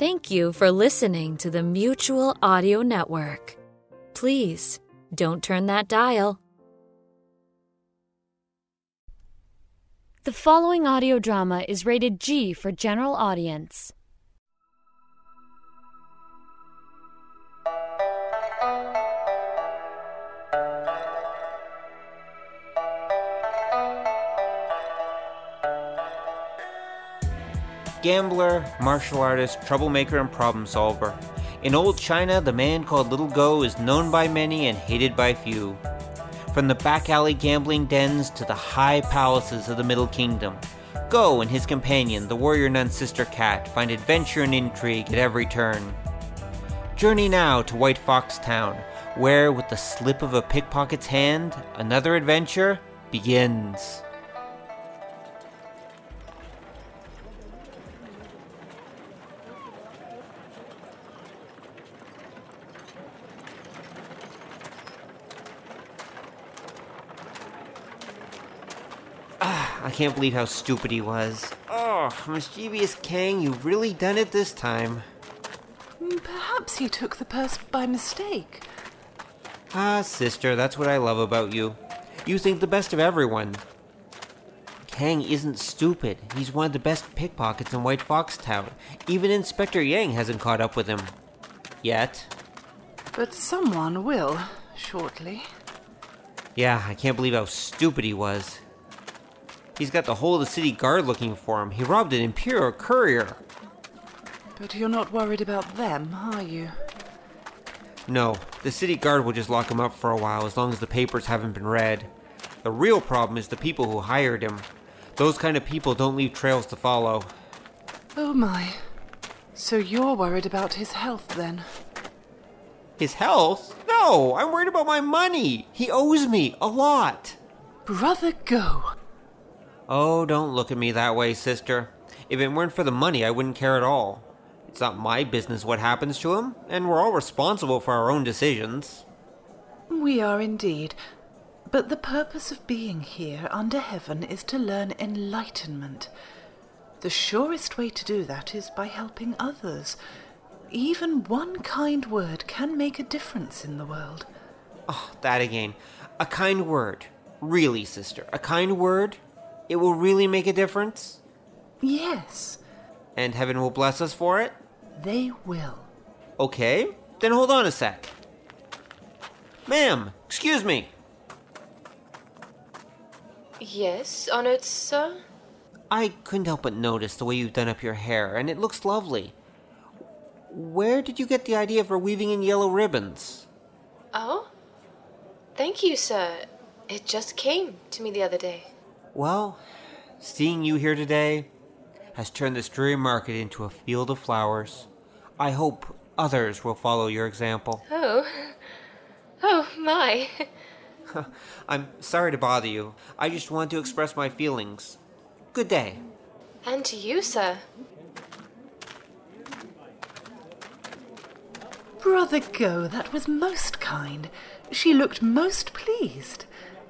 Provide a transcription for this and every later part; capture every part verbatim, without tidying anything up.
Thank you for listening to the Mutual Audio Network. Please, don't turn that dial. The following audio drama is rated G for general audience. Gambler, martial artist, troublemaker, and problem solver. In old China, the man called Little Go is known by many and hated by few. From the back alley gambling dens to the high palaces of the Middle Kingdom, Go and his companion, the warrior nun Sister Cat, find adventure and intrigue at every turn. Journey now to White Fox Town, where, with the slip of a pickpocket's hand, another adventure begins. I can't believe how stupid he was. Oh, mischievous Kang, you've really done it this time. Perhaps he took the purse by mistake. Ah, sister, that's what I love about you. You think the best of everyone. Kang isn't stupid. He's one of the best pickpockets in White Fox Town. Even Inspector Yang hasn't caught up with him. Yet. But someone will, shortly. Yeah, I can't believe how stupid he was. He's got the whole of the city guard looking for him. He robbed an Imperial courier. But you're not worried about them, are you? No, the city guard will just lock him up for a while as long as the papers haven't been read. The real problem is the people who hired him. Those kind of people don't leave trails to follow. Oh my. So you're worried about his health then? His health? No, I'm worried about my money. He owes me a lot. Brother Go. Oh, don't look at me that way, sister. If it weren't for the money, I wouldn't care at all. It's not my business what happens to him, and we're all responsible for our own decisions. We are indeed. But the purpose of being here under heaven is to learn enlightenment. The surest way to do that is by helping others. Even one kind word can make a difference in the world. Oh, that again. A kind word. Really, sister, a kind word? It will really make a difference? Yes. And heaven will bless us for it? They will. Okay, then hold on a sec. Ma'am, excuse me. Yes, honored sir? I couldn't help but notice the way you've done up your hair, and it looks lovely. Where did you get the idea for weaving in yellow ribbons? Oh? Thank you, sir. It just came to me the other day. Well, seeing you here today has turned this dreary market into a field of flowers. I hope others will follow your example. Oh. Oh, my. I'm sorry to bother you. I just want to express my feelings. Good day. And to you, sir. Brother Go, that was most kind. She looked most pleased.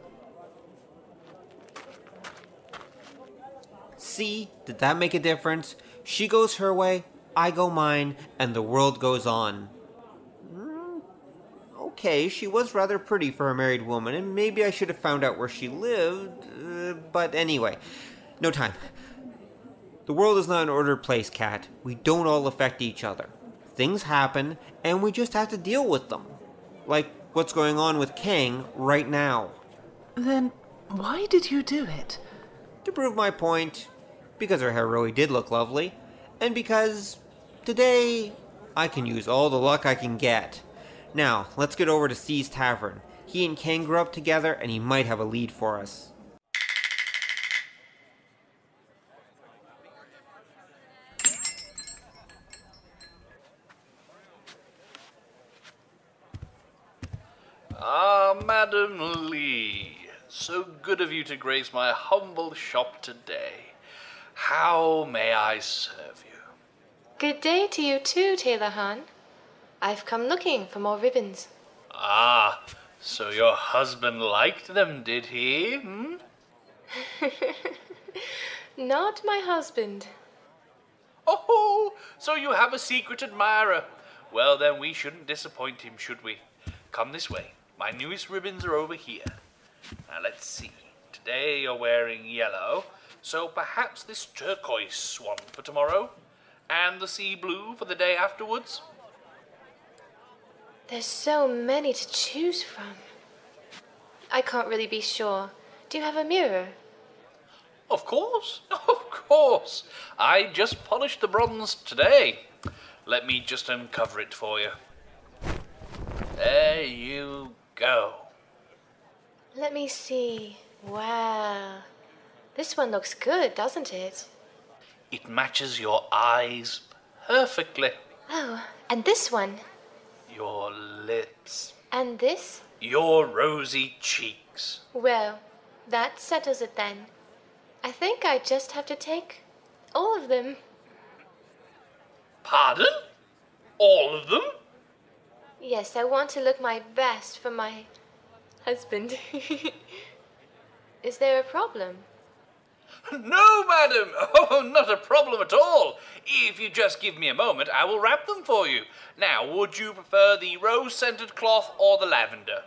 See, did that make a difference? She goes her way, I go mine, and the world goes on. Mm, okay, she was rather pretty for a married woman, and maybe I should have found out where she lived, uh, but anyway, no time. The world is not an ordered place, Cat. We don't all affect each other. Things happen, and we just have to deal with them. Like what's going on with Kang right now. Then why did you do it? To prove my point, because her hair really did look lovely, and because today I can use all the luck I can get. Now, let's get over to C's Tavern. He and Kang grew up together, and he might have a lead for us. Ah, Madam Lee, so good of you to grace my humble shop today. How may I serve you? Good day to you too, Taylor Han. I've come looking for more ribbons. Ah, so your husband liked them, did he? Hmm? Not my husband. Oh, so you have a secret admirer. Well, then we shouldn't disappoint him, should we? Come this way. My newest ribbons are over here. Now, let's see. Today you're wearing yellow, so perhaps this turquoise one for tomorrow? And the sea blue for the day afterwards? There's so many to choose from. I can't really be sure. Do you have a mirror? Of course, of course. I just polished the bronze today. Let me just uncover it for you. There you go. Let me see. Wow. This one looks good, doesn't it? It matches your eyes perfectly. Oh, and this one. Your lips. And this? Your rosy cheeks. Well, that settles it then. I think I just have to take all of them. Pardon? All of them? Yes, I want to look my best for my husband. Is there a problem? No, madam. Oh, not a problem at all. If you just give me a moment, I will wrap them for you. Now, would you prefer the rose-scented cloth or the lavender?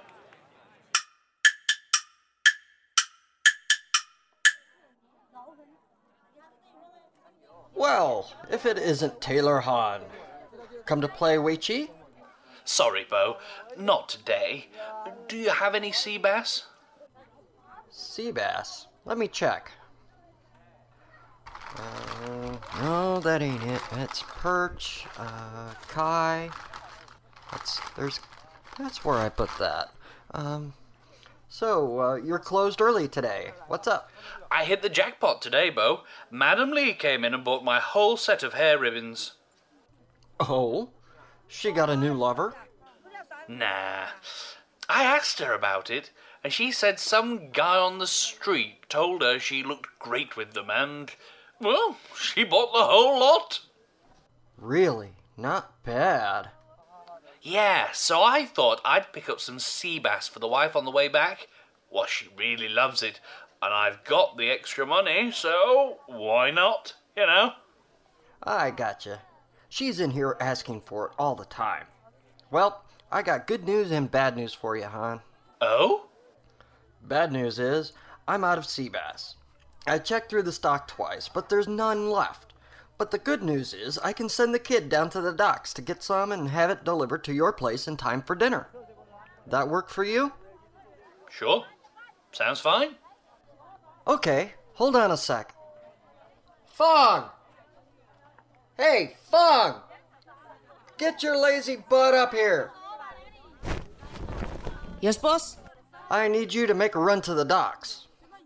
Well, if it isn't Taylor Hahn. Come to play Weiqi? Sorry, Bo. Not today. Do you have any sea bass? Sea bass. Let me check. Uh, no, that ain't it. That's perch, uh, kai. That's, there's, that's where I put that. Um, so, uh, you're closed early today. What's up? I hit the jackpot today, Bo. Madam Lee came in and bought my whole set of hair ribbons. Oh? She got a new lover? Nah. I asked her about it, and she said some guy on the street told her she looked great with them, and, well, she bought the whole lot. Really? Not bad. Yeah, so I thought I'd pick up some sea bass for the wife on the way back. Well, she really loves it, and I've got the extra money, so why not, you know? I gotcha. She's in here asking for it all the time. Well, I got good news and bad news for you, hon. Oh? Bad news is, I'm out of sea bass. I checked through the stock twice, but there's none left. But the good news is, I can send the kid down to the docks to get some and have it delivered to your place in time for dinner. That work for you? Sure. Sounds fine. Okay, hold on a sec. Fong! Hey, Fong! Get your lazy butt up here! Yes, boss? I need you to make a run to the docks.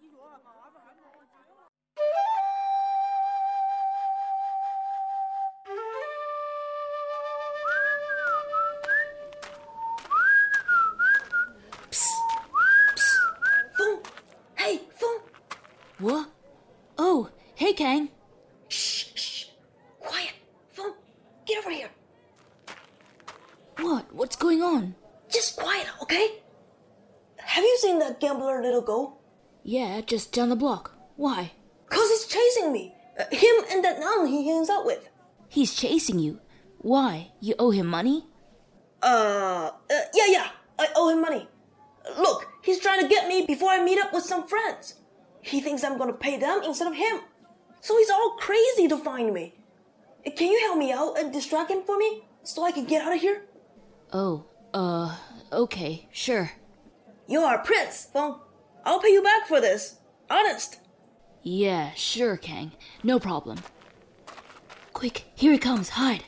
What? Oh, hey, Kang. Shh, shh. Quiet. Phone, get over here. What? What's going on? Just quiet, okay? Have you seen that gambler little go? Yeah, just down the block. Why? Cause he's chasing me. Uh, him and that nun he hangs out with. He's chasing you. Why? You owe him money? Uh, uh, yeah, yeah. I owe him money. Look, he's trying to get me before I meet up with some friends. He thinks I'm gonna pay them instead of him. So he's all crazy to find me. Can you help me out and distract him for me so I can get out of here? Oh, uh, okay, sure. You are a prince, Feng. I'll pay you back for this. Honest. Yeah, sure, Kang. No problem. Quick, here he comes. Hide.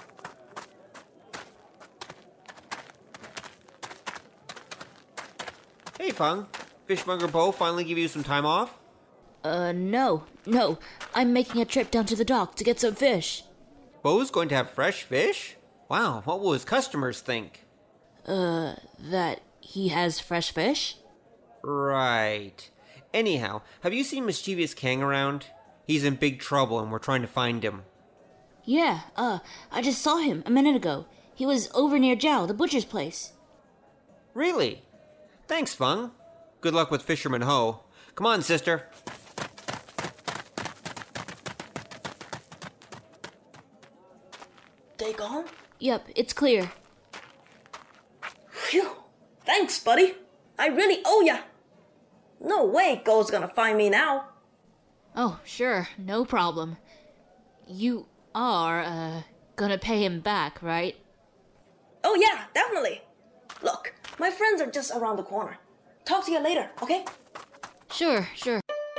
Hey, Fung. Fishmonger Bo finally give you some time off? Uh, no, no. I'm making a trip down to the dock to get some fish. Bo's going to have fresh fish? Wow, what will his customers think? Uh, that he has fresh fish? Right. Anyhow, have you seen Mischievous Kang around? He's in big trouble and we're trying to find him. Yeah, uh, I just saw him a minute ago. He was over near Zhao, the butcher's place. Really? Thanks, Fung. Good luck with Fisherman Ho. Come on, sister. They gone? Yep, it's clear. Phew. Thanks, buddy. I really owe ya. No way Go's gonna find me now. Oh, sure, no problem. You are, uh, gonna pay him back, right? Oh yeah, definitely. Look, my friends are just around the corner. Talk to you later, okay? Sure, sure.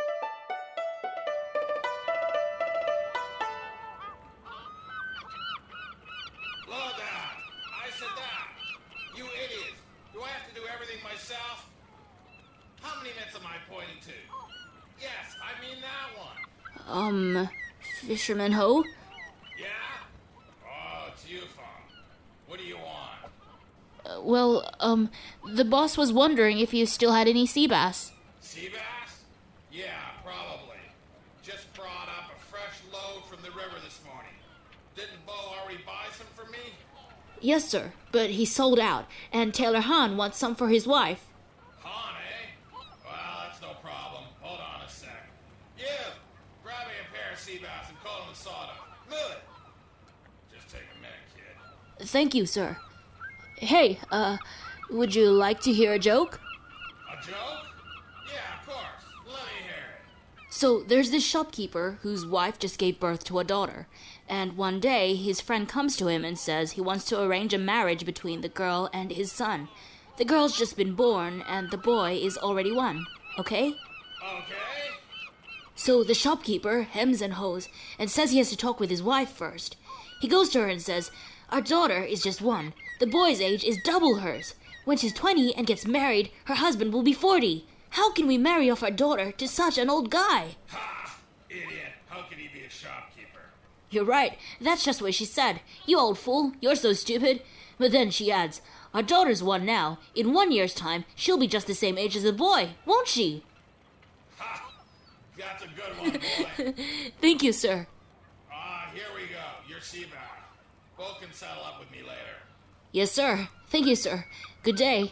Slow down. I said down. You idiots. Do I have to do everything myself? How many minutes am I pointing to? Yes, I mean that one. Um, Fisherman Ho? Yeah? Oh, it's you, Fong. What do you want? Uh, well, um, the boss was wondering if you still had any sea bass. Sea bass? Yeah, probably. Just brought up a fresh load from the river this morning. Didn't Bo already buy some for me? Yes, sir, but he sold out, and Taylor Han wants some for his wife. Han, eh? Well, that's no problem. Hold on a sec. You, grab me a pair of sea bass and call them the sawdust. Move it. Just take a minute, kid. Thank you, sir. Hey, uh, would you like to hear a joke? A joke? Yeah, of course. Let me hear it. So, there's this shopkeeper whose wife just gave birth to a daughter, and one day his friend comes to him and says he wants to arrange a marriage between the girl and his son. The girl's just been born, and the boy is already one, okay? Okay. So the shopkeeper hems and hoes and says he has to talk with his wife first. He goes to her and says, "Our daughter is just one. The boy's age is double hers. When she's twenty and gets married, her husband will be forty. How can we marry off our daughter to such an old guy?" Ha! Idiot. How could he be a shopkeeper? You're right. That's just what she said. You old fool. You're so stupid. But then she adds, "Our daughter's one now. In one year's time, she'll be just the same age as the boy, won't she?" Ha! That's a good one, boy. Thank you, sir. Ah, here we go. You're Seabass. Bo can settle up with me later. Yes, sir. Thank you, sir. Good day.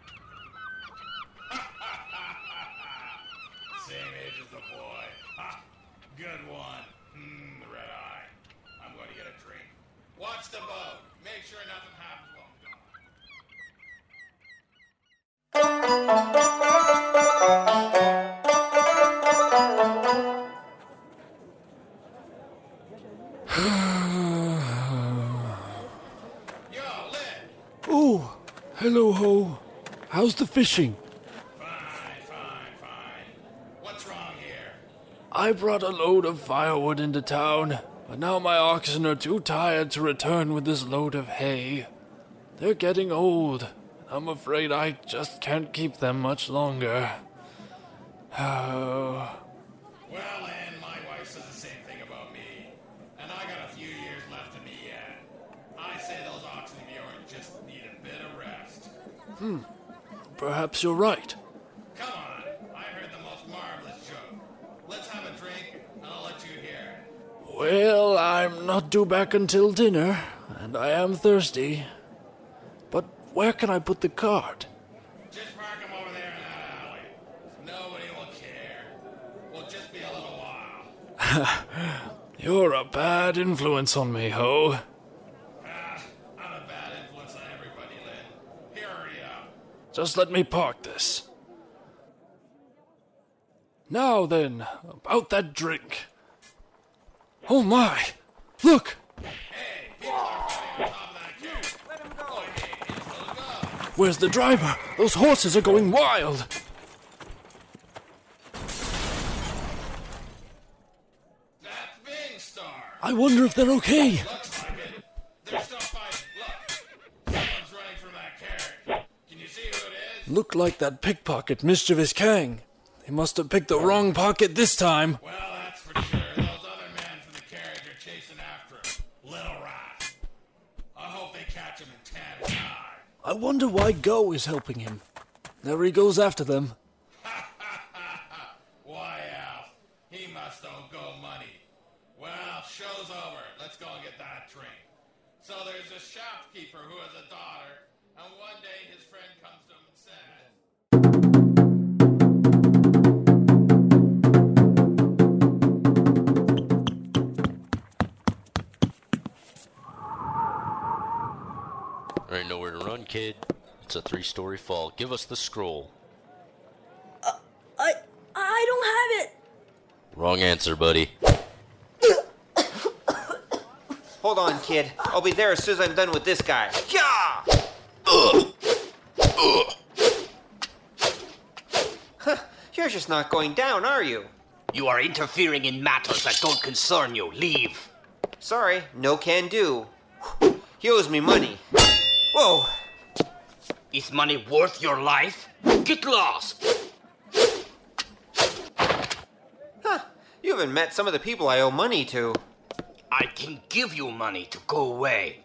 Same age as the boy. Ha! Good one. Hmm, the red eye. I'm going to get a drink. Watch the boat. Make sure nothing happens while I'm gone. Yo, Lin. Oh, hello, Ho. How's the fishing? Fine, fine, fine. What's wrong here? I brought a load of firewood into town, but now my oxen are too tired to return with this load of hay. They're getting old, and I'm afraid I just can't keep them much longer. Oh. Well, and my wife says the same thing about me. And I got a few years left in me yet. I say those oxen of yours just need a bit of rest. Hmm. Perhaps you're right. Come on, I heard the most marvelous joke. Let's have a drink, and I'll let you hear it. Well, I'm not due back until dinner, and I am thirsty. But where can I put the cart? Just park them over there in that alley. Nobody will care. We'll just be a little while. You're a bad influence on me, Ho. Ah, I'm a bad influence on everybody, Lin. Here, hurry up. Just let me park this. Now then, about that drink. Oh my! Look! Hey, people are fighting on top of that carriage. Let him go. Oh, hey, it's Little Go. Where's the driver? Those horses are going wild! That's Bing Star. I wonder if they're okay. Looks like it. They're still fighting. Look, someone's running from that carriage. Can you see who it is? Look like that pickpocket, Mischievous Kang. He must have picked the wrong pocket this time. Well, that's for sure. Those other men from the carriage are chasing after him. Little rat. I hope they catch him in ten time. I wonder why Go is helping him. There he goes after them. Why, Al? He must owe Go money. Well, show's over. Let's go and get that drink. So there's a shopkeeper who has a daughter, and one day his friend comes to him and says, There ain't nowhere to run, kid. It's a three-story fall. Give us the scroll. Uh, I... I don't have it. Wrong answer, buddy. Hold on, kid. I'll be there as soon as I'm done with this guy. Yeah! Ugh. Ugh. Huh, you're just not going down, are you? You are interfering in matters that don't concern you. Leave. Sorry, no can do. He owes me money. Whoa! Is money worth your life? Get lost! Huh, you haven't met some of the people I owe money to. I can give you money to go away.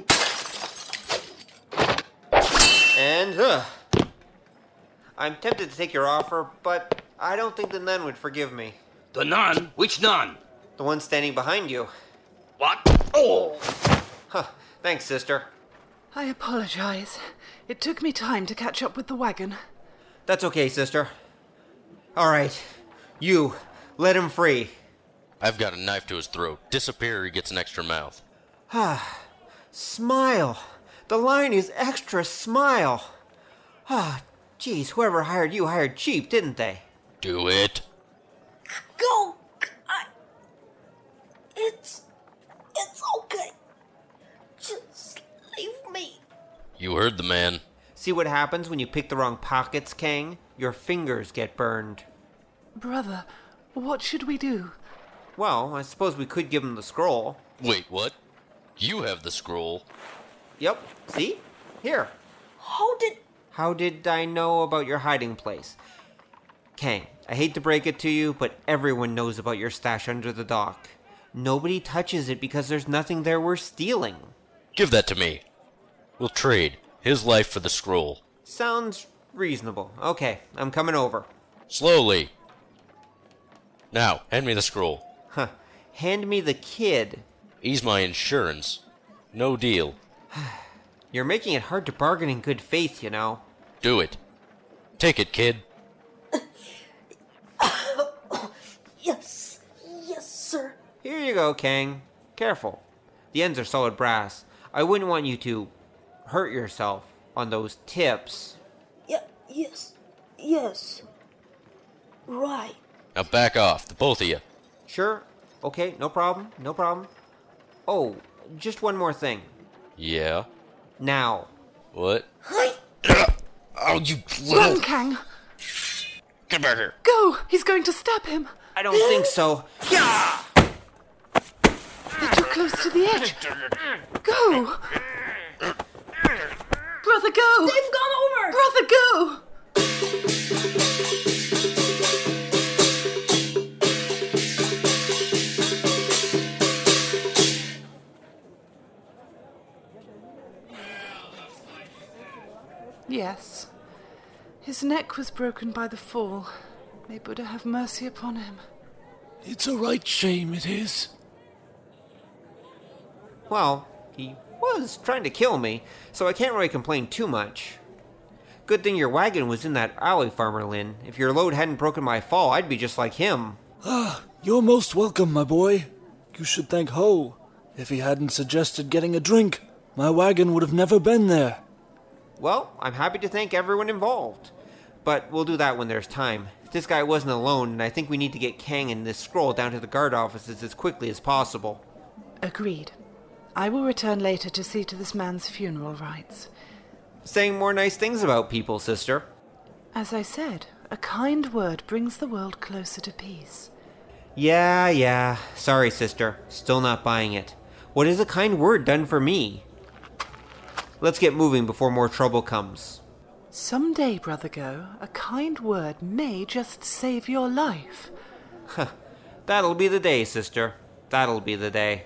And, uh, I'm tempted to take your offer, but I don't think the nun would forgive me. The nun? Which nun? The one standing behind you. What? Oh! Huh, thanks, sister. I apologize. It took me time to catch up with the wagon. That's okay, sister. All right, you, let him free. I've got a knife to his throat. Disappear or he gets an extra mouth. Ah, smile. The line is extra smile. Ah, geez, whoever hired you hired cheap, didn't they? Do it. Go! I... It's... It's okay. Just leave me. You heard the man. See what happens when you pick the wrong pockets, Kang? Your fingers get burned. Brother, what should we do? Well, I suppose we could give him the scroll. Wait, what? You have the scroll. Yep, see? Here. How did... How did I know about your hiding place? Kang, I hate to break it to you, but everyone knows about your stash under the dock. Nobody touches it because there's nothing there worth stealing. Give that to me. We'll trade. His life for the scroll. Sounds reasonable. Okay, I'm coming over. Slowly. Now, hand me the scroll. Huh. Hand me the kid. He's my insurance. No deal. You're making it hard to bargain in good faith, you know. Do it. Take it, kid. Yes. Yes, sir. Here you go, Kang. Careful. The ends are solid brass. I wouldn't want you to hurt yourself on those tips. Yeah, yes. Yes. Right. Now back off, the both of you. Sure. Okay, no problem. No problem. Oh, just one more thing. Yeah? Now. What? Hi. Oh, you Run, little... Kang! Get back here. Go! He's going to stab him! I don't think so. Yeah! You're too close to the edge. Go! Brother, go! They've gone over! Brother, go! Yes. His neck was broken by the fall. May Buddha have mercy upon him. It's a right shame, it is. Well, he was trying to kill me, so I can't really complain too much. Good thing your wagon was in that alley, Farmer Lin. If your load hadn't broken my fall, I'd be just like him. Ah, you're most welcome, my boy. You should thank Ho. If he hadn't suggested getting a drink, my wagon would have never been there. Well, I'm happy to thank everyone involved. But we'll do that when there's time. This guy wasn't alone, and I think we need to get Kang and this scroll down to the guard offices as quickly as possible. Agreed. I will return later to see to this man's funeral rites. Saying more nice things about people, sister. As I said, a kind word brings the world closer to peace. Yeah, yeah. Sorry, sister. Still not buying it. What has a kind word done for me? Let's get moving before more trouble comes. Someday, Brother Go, a kind word may just save your life. Huh. That'll be the day, sister. That'll be the day.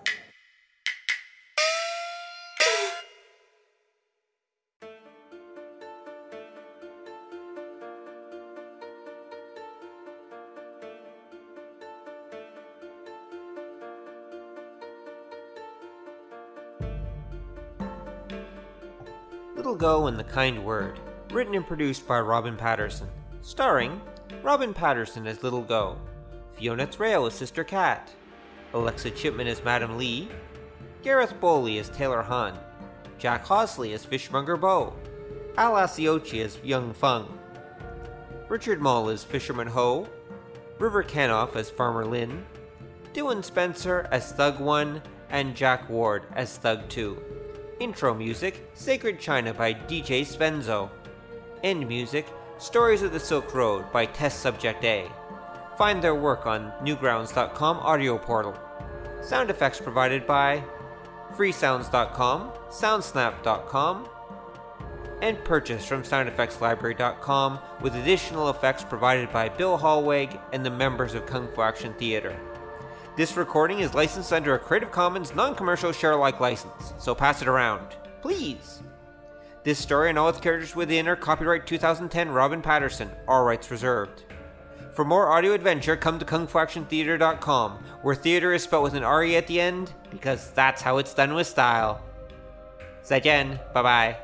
Little Go and the Kind Word, written and produced by Robin Patterson, starring Robin Patterson as Little Go, Fiona Trail as Sister Cat, Alexa Chipman as Madam Lee, Gareth Bowley as Taylor Hahn, Jack Hosley as Fishmonger Bo, Al Asiochi as Young Fung, Richard Moll as Fisherman Ho, River Canoff as Farmer Lin, Dylan Spencer as Thug one, and Jack Ward as Thug two. Intro music, Sacred China by D J Svenzo. End music, Stories of the Silk Road by Test Subject A. Find their work on newgrounds dot com audio portal. Sound effects provided by freesounds dot com, soundsnap dot com, and purchased from sound effects library dot com, with additional effects provided by Bill Hallweg and the members of Kung Fu Action Theater. This recording is licensed under a Creative Commons non-commercial share-alike license, so pass it around, please. This story and all its characters within are copyright two thousand ten Robin Patterson, all rights reserved. For more audio adventure, come to kung fu action theater dot com, where theater is spelled with an R E at the end, because that's how it's done with style. 再见, bye-bye.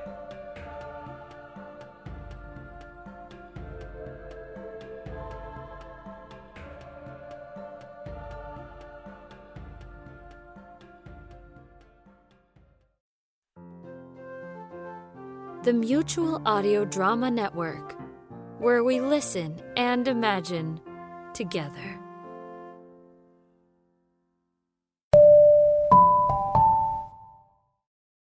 The Mutual Audio Drama Network, where we listen and imagine together.